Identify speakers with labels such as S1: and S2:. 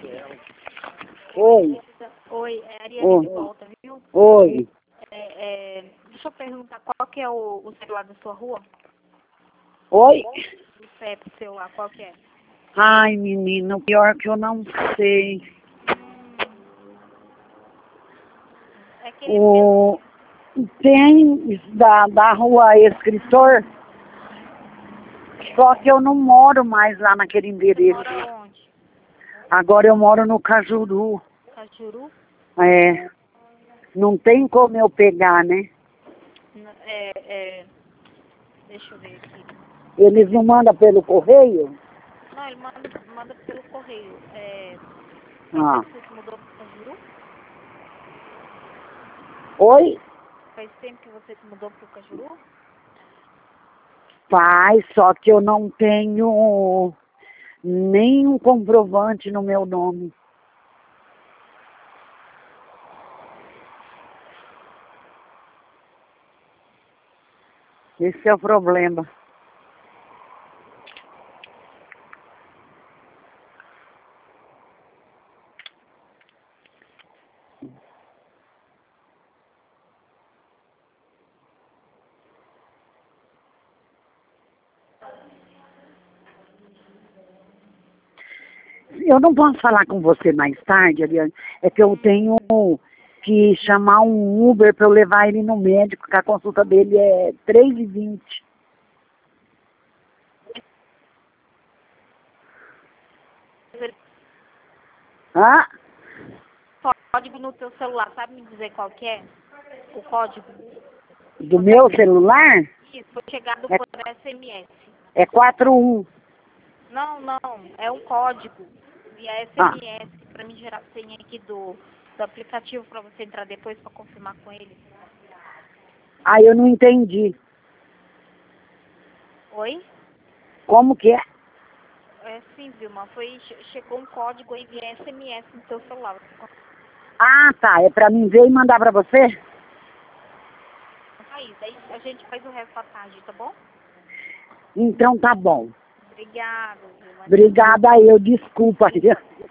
S1: Oi.
S2: Oi, é a Ariane de volta, viu?
S1: Oi.
S2: Deixa eu perguntar, qual que é o celular da sua rua?
S1: Oi?
S2: O CEP do celular, qual que é?
S1: Ai, menina, o pior é que eu não sei.
S2: É aquele mesmo.
S1: Tem da rua Escritor, só que eu não moro mais lá naquele
S2: Você
S1: endereço.
S2: mora onde?
S1: Agora eu moro no Cajuru.
S2: Cajuru?
S1: É, não tem como eu pegar, né?
S2: Deixa eu ver aqui.
S1: Eles não mandam pelo correio?
S2: Não, ele manda pelo correio.
S1: Ah.
S2: Você se mudou pro Cajuru?
S1: Oi?
S2: Faz tempo que você se mudou pro Cajuru?
S1: Faz, só que eu não tenho nenhum comprovante no meu nome. Esse é o problema. Eu não posso falar com você mais tarde, Ariane. É que eu tenho que chamar um Uber para eu levar ele no médico, que a consulta dele é 3h20. Ah?
S2: Código no teu celular, sabe me dizer qual que é? O código?
S1: Do meu celular?
S2: Isso, foi chegado por SMS.
S1: É 41.
S2: Não, é um código via
S1: Ah.
S2: SMS para me gerar a senha aqui do aplicativo para você entrar depois para confirmar com ele.
S1: Ah, eu não entendi.
S2: Oi?
S1: Como que é?
S2: É sim, Vilma, chegou um código aí via SMS no teu celular.
S1: Ah, tá. É para mim ver e mandar para você?
S2: Aí, daí a gente faz o resto da tarde, tá bom?
S1: Então tá bom.
S2: Obrigada, Vilma.
S1: Obrigada eu. Desculpa.